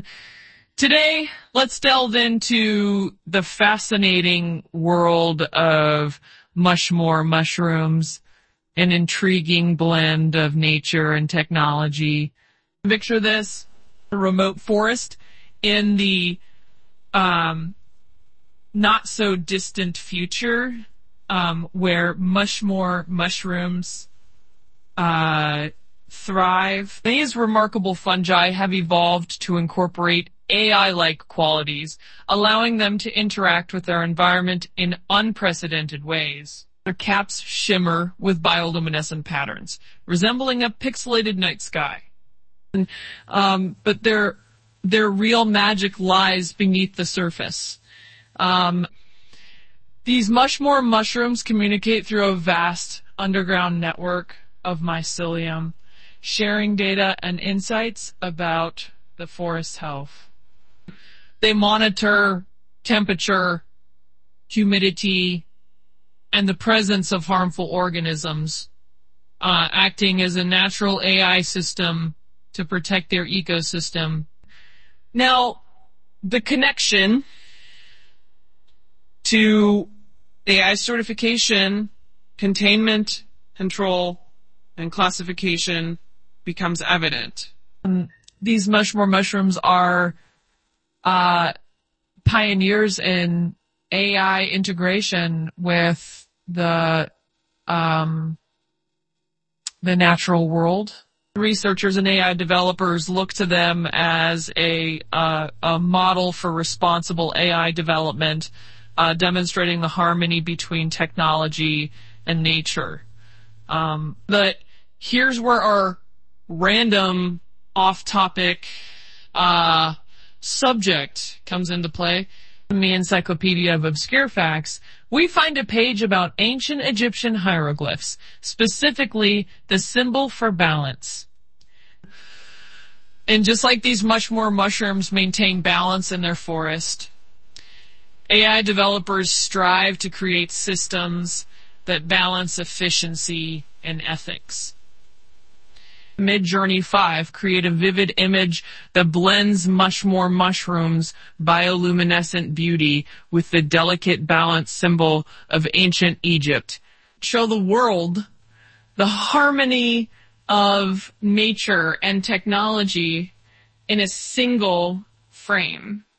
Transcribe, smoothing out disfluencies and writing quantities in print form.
Today, let's delve into the fascinating world of Mushmore mushrooms, an intriguing blend of nature and technology. Picture this, a remote forest in the not so distant future, where Mushmore mushrooms thrive. These remarkable fungi have evolved to incorporate AI-like qualities, allowing them to interact with their environment in unprecedented ways. Their caps shimmer with bioluminescent patterns, resembling a pixelated night sky. But their real magic lies beneath the surface. These Mushmore mushrooms communicate through a vast underground network of mycelium, sharing data and insights about the forest's health. They monitor temperature, humidity, and the presence of harmful organisms, acting as a natural AI system to protect their ecosystem. Now, the connection to AI certification, containment, control, and classification becomes evident. These Mushmore mushrooms are pioneers in AI integration with the natural world. Researchers and AI developers look to them as a model for responsible AI development, demonstrating the harmony between technology and nature. But here's where our random off-topic subject comes into play. In the Encyclopedia of Obscure Facts, we find a page about ancient Egyptian hieroglyphs, specifically the symbol for balance. And just like these Mushmore mushrooms maintain balance in their forest, AI developers strive to create systems that balance efficiency and ethics. Midjourney 5 create a vivid image that blends Mushmore mushrooms' bioluminescent beauty with the delicate balance symbol of ancient Egypt. Show the world the harmony of nature and technology in a single frame.